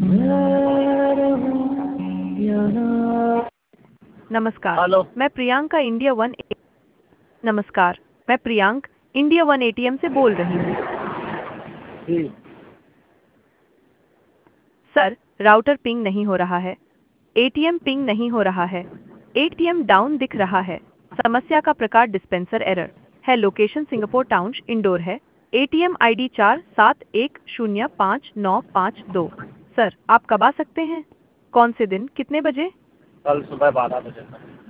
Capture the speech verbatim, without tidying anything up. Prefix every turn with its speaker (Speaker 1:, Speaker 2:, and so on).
Speaker 1: नमस्कार।
Speaker 2: हेलो।
Speaker 1: मैं Priyanka India one नमस्कार। मैं प्रियंक इंडिया वन एटीएम से बोल रही हूँ।
Speaker 2: जी।
Speaker 1: सर, राउटर पिंग नहीं हो रहा है। एटीएम पिंग नहीं हो रहा है। एटीएम डाउन दिख रहा है। समस्या का प्रकार डिस्पेंसर एरर है। लोकेशन सिंगापुर टाउन्स इंडोर है। एटीएम आईडी चार सात एक शून्य पाँच नौ पाँच दो। सर, आप कब आ सकते हैं? कौन से दिन, कितने बजे?
Speaker 2: कल सुबह बारह बजे तक।